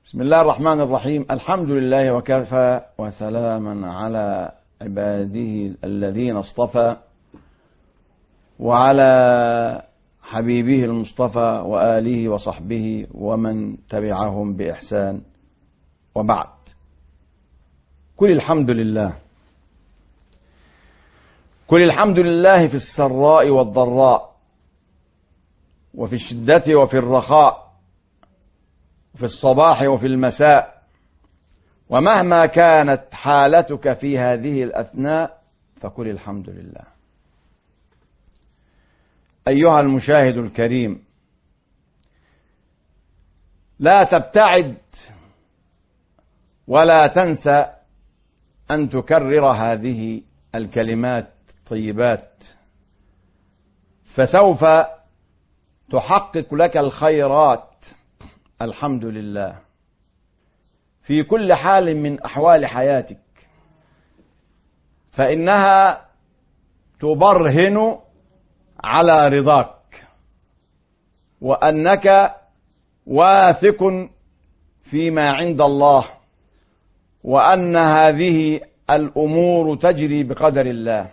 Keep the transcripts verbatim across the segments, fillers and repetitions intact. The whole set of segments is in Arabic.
بسم الله الرحمن الرحيم. الحمد لله وكفى وسلاما على عباده الذين اصطفى وعلى حبيبه المصطفى وآله وصحبه ومن تبعهم بإحسان، وبعد. كل الحمد لله كل الحمد لله في السراء والضراء، وفي الشدة وفي الرخاء، في الصباح وفي المساء، ومهما كانت حالتك في هذه الأثناء فكل الحمد لله. أيها المشاهد الكريم، لا تبتعد ولا تنسى أن تكرر هذه الكلمات الطيبات، فسوف تحقق لك الخيرات الحمد لله في كل حال من أحوال حياتك، فإنها تبرهن على رضاك وأنك واثق فيما عند الله، وأن هذه الأمور تجري بقدر الله،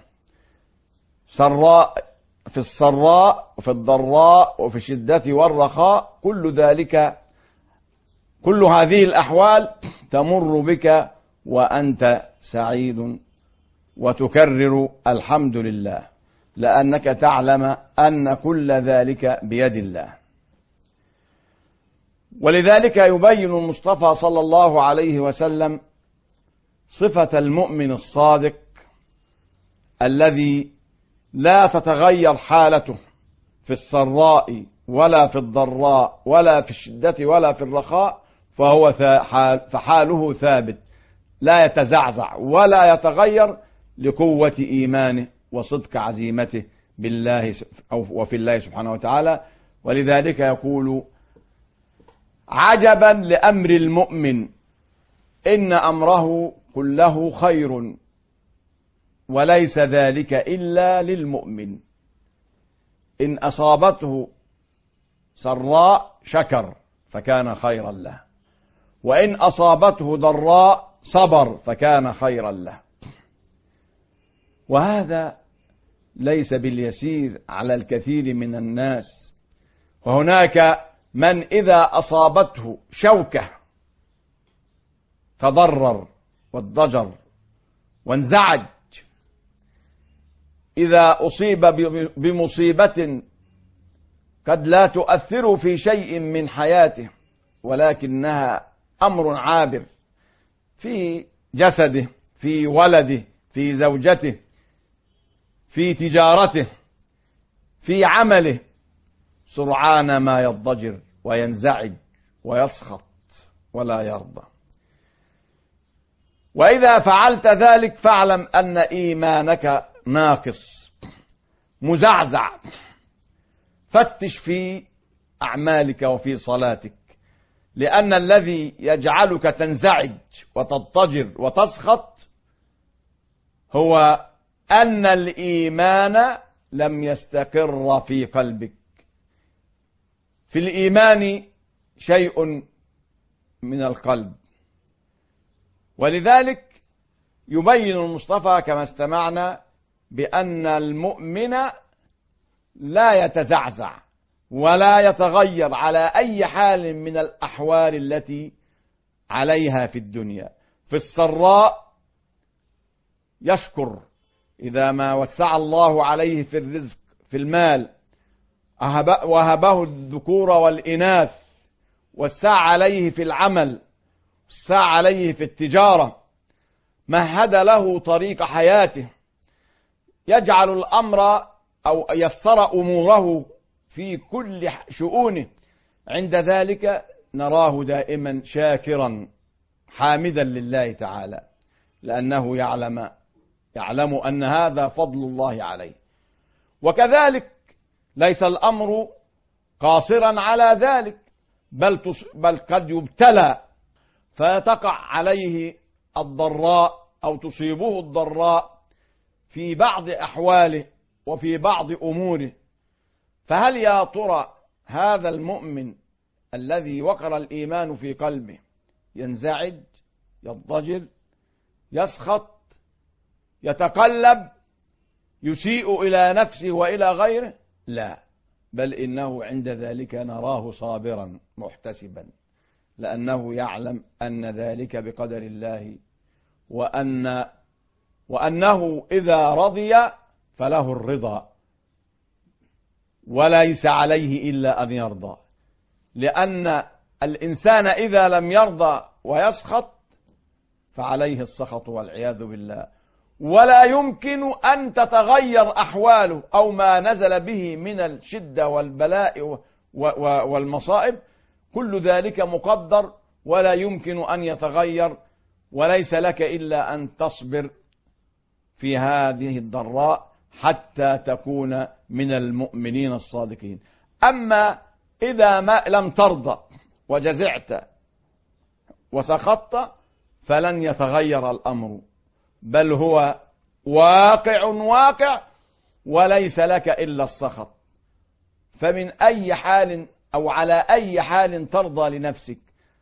سراء في السراء وفي الضراء وفي الشدة والرخاء، كل ذلك كل هذه الأحوال تمر بك وأنت سعيد وتكرر الحمد لله، لأنك تعلم أن كل ذلك بيد الله. ولذلك يبين المصطفى صلى الله عليه وسلم صفة المؤمن الصادق الذي لا تتغير حالته في السراء ولا في الضراء ولا في الشدة ولا في الرخاء، فهو فحاله ثابت لا يتزعزع ولا يتغير لقوة إيمانه وصدق عزيمته بالله أو وفي الله سبحانه وتعالى. ولذلك يقول: عجبا لأمر المؤمن إن أمره كله خير وليس ذلك إلا للمؤمن، إن أصابته سراء شكر فكان خيرا له، وإن أصابته ضراء صبر فكان خيرا له. وهذا ليس باليسير على الكثير من الناس، وهناك من إذا أصابته شوكة تضرر والضجر وانزعج، إذا أصيب بمصيبة قد لا تؤثر في شيء من حياته ولكنها أمر عابر في جسده، في ولده، في زوجته، في تجارته، في عمله، سرعان ما يضجر وينزعج ويسخط ولا يرضى. وإذا فعلت ذلك فاعلم أن إيمانك ناقص مزعزع. فتش في أعمالك وفي صلاتك، لأن الذي يجعلك تنزعج وتضطجر وتسخط هو أن الإيمان لم يستقر في قلبك. في الإيمان شيء من القلب. ولذلك يبين المصطفى كما استمعنا بأن المؤمن لا يتزعزع ولا يتغير على أي حال من الأحوال التي عليها في الدنيا. في السراء يشكر إذا ما وسع الله عليه في الرزق في المال، وهبه الذكور والإناث، وسع عليه في العمل، وسع عليه في التجارة، مهد له طريق حياته، يجعل الأمر أو يسر أموره في كل شؤونه. عند ذلك نراه دائما شاكرا حامدا لله تعالى، لأنه يعلم يعلم أن هذا فضل الله عليه. وكذلك ليس الأمر قاصرا على ذلك، بل بل قد يبتلى فتقع عليه الضراء أو تصيبه الضراء في بعض أحواله وفي بعض أموره. فهل يا ترى هذا المؤمن الذي وقر الإيمان في قلبه ينزعج، يضجر، يسخط، يتقلب، يسيء إلى نفسه وإلى غيره؟ لا، بل إنه عند ذلك نراه صابرا محتسبا، لأنه يعلم أن ذلك بقدر الله، وأن وأنه إذا رضي فله الرضا، وليس عليه إلا أن يرضى، لأن الإنسان إذا لم يرضى ويسخط فعليه السخط والعياذ بالله، ولا يمكن أن تتغير أحواله أو ما نزل به من الشدة والبلاء والمصائب، كل ذلك مقدر ولا يمكن أن يتغير، وليس لك إلا أن تصبر في هذه الضراء حتى تكون من المؤمنين الصادقين. أما إذا ما لم ترضى وجزعت وسخطت فلن يتغير الأمر، بل هو واقع واقع وليس لك إلا السخط. فمن أي حال أو على أي حال ترضى لنفسك؟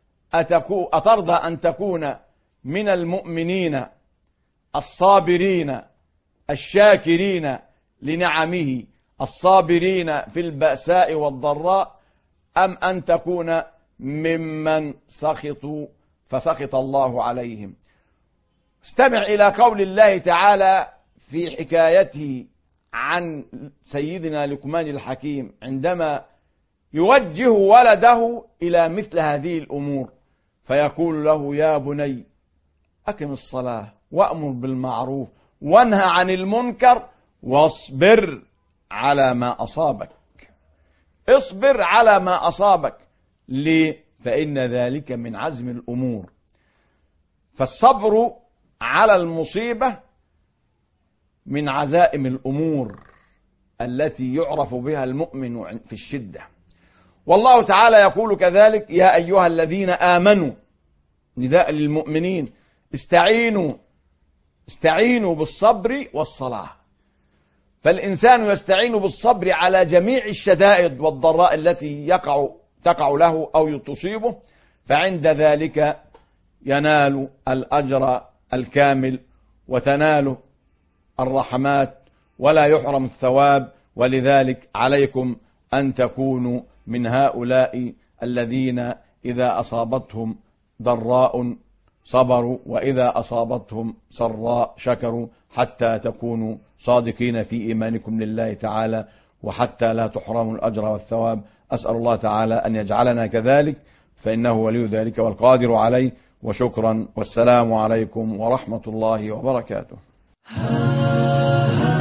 أترضى أن تكون من المؤمنين الصابرين الشاكرين لنعمه الصابرين في البأساء والضراء، أم أن تكون ممن سخطوا فسخط الله عليهم؟ استمع إلى قول الله تعالى في حكايته عن سيدنا لقمان الحكيم عندما يوجه ولده إلى مثل هذه الأمور، فيقول له: يا بني أقم الصلاة وأمر بالمعروف وانهى عن المنكر واصبر على ما أصابك. اصبر على ما أصابك. ليه؟ فإن ذلك من عزم الأمور. فالصبر على المصيبة من عزائم الأمور التي يعرف بها المؤمن في الشدة. والله تعالى يقول كذلك: يا أيها الذين آمنوا، نداء للمؤمنين، استعينوا استعينوا بالصبر والصلاة. فالإنسان يستعين بالصبر على جميع الشدائد والضراء التي يقع تقع له أو تصيبه، فعند ذلك ينال الأجر الكامل وتنال الرحمات ولا يحرم الثواب. ولذلك عليكم أن تكونوا من هؤلاء الذين إذا أصابتهم ضراء صبروا، وإذا أصابتهم سراء شكروا، حتى تكونوا صادقين في إيمانكم لله تعالى، وحتى لا تحرموا الأجر والثواب. أسأل الله تعالى أن يجعلنا كذلك، فإنه ولي ذلك والقادر عليه. وشكرا، والسلام عليكم ورحمة الله وبركاته.